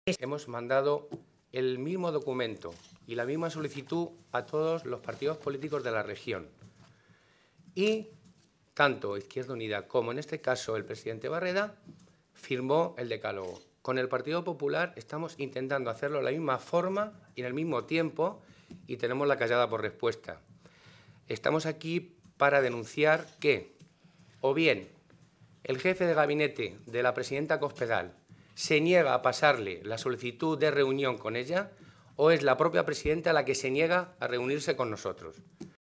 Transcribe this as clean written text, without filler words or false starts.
Hemos mandado el mismo documento y la misma solicitud a todos los partidos políticos de la región. Y tanto Izquierda Unida como, en este caso, el presidente Barreda firmó el decálogo. Con el Partido Popular estamos intentando hacerlo de la misma forma y en el mismo tiempo y tenemos la callada por respuesta. Estamos aquí para denunciar que, o bien, el jefe de gabinete de la presidenta Cospedal se niega a pasarle la solicitud de reunión con ella, o es la propia presidenta la que se niega a reunirse con nosotros.